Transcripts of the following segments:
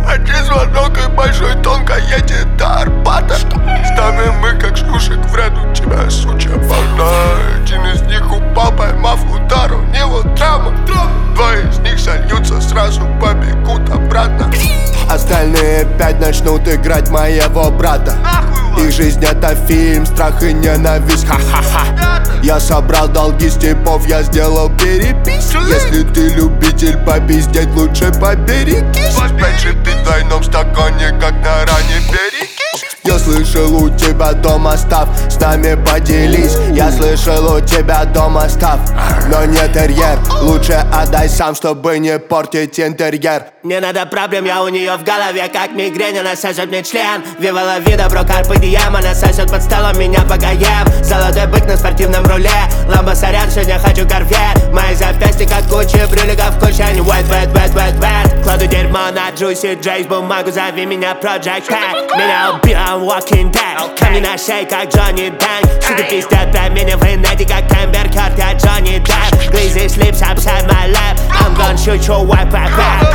Один звонок и большой тонко едет до Арбата. Ставим мы как шлюшек в ряд, у тебя сучья полна. Один из них упал, поймав удар, у него травма. Двое из них сольются, сразу побегут обратно. Остальные 5 начнут играть моего брата. Их жизнь это фильм, страх и ненависть, ха-ха-ха. Я собрал долги с типов, я сделал перепись. Если ты любитель попиздеть, лучше поберегись. Опять же пить в двойном стакане, как на ране берегись. Я слышал, у тебя дома став, с нами поделись. Я слышал, у тебя дома став, но не терьер. Лучше отдай сам, чтобы не портить интерьер. Не надо проблем, я у нее в голове, как мигрень, она сосет мне член. Вивала вида, бро, карпе дием, она сосет под столом меня пока ем. Золотой бык на спортивном руле, ламба сорян, сегодня хочу корвет. Мои запястья как куча брюликов, куча они wet. Кладу дерьмо на Juicy J's, бумагу, зови меня Project Pat. Меня убил, I'm walking dead. Камни на шее, как Джонни Дэнг. Сука пиздят про меня в инете, как Эмбер Хёрд, я Джонни Депп. Glazes lips upside my lap, I'm gonna shoot your wipe back.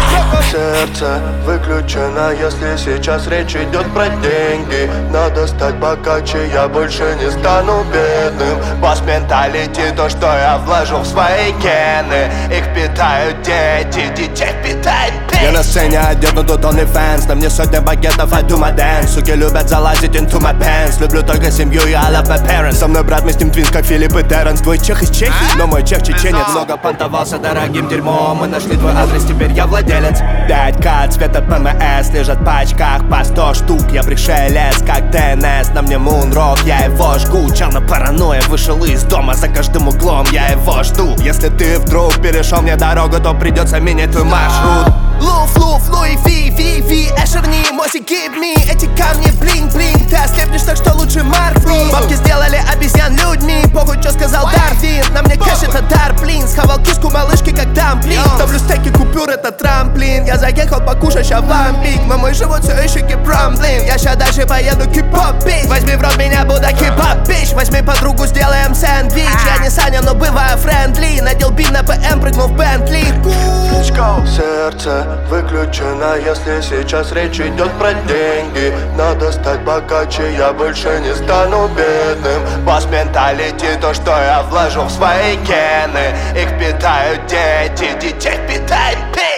Сердце выключено, если сейчас речь идет про деньги. Надо стать богаче, я больше не стану бедным. Босс менталити, то, что я вложу в свои гены. Их питают дети, детей питает пень. Я на сцене одет, но тут OnlyFans. На мне сотня багетов, I do my dance. Суки любят залазить into my pants. Люблю только семью, я love my parents. Со мной брат, мы с ним твинс, как Филипп и Терренс. Твой чех из Чехии, но мой чех чеченец. Много понтовался дорогим дерьмом. Мы нашли твой адрес, теперь я владелец. 5К цвета ПМС лежат в пачках по 100 штук. Я пришелец, как ДНС. На мне мунрок, я его жгу. Чел на паранойя вышел из дома, за каждым углом я его жду. Если ты вдруг перешел мне дорогу, то придется менять твой маршрут. Луф, Луи, Ви, Эшерни, Моси, give me. Эти камни, блинг, ты ослепнешь, так что лучше моргни. Бабки сделали обезьян людьми, похуй, что сказал Дарвин. На мне кэш, это дар, блин. Схавал кишку малышки, как дамплин. Ставлю стейки купюр, это трамплин. Я заехал покушать, ща ламбик. Но мой живот все еще кипрамблин. Я ща дальше поеду кипоп, бич. Возьми в рот меня, Будда кипоп, бич. Возьми подругу, сделаем сэндвич. Я не Саня, но бываю френдли. Надел бин на ПМ, прыгнул в Бентли. Сердце выключено, если сейчас речь идет про деньги. Надо стать богаче, я больше не стану бедным. Босс менталити, то, что я вложу в свои гены. Их питают дети, детей питает пень.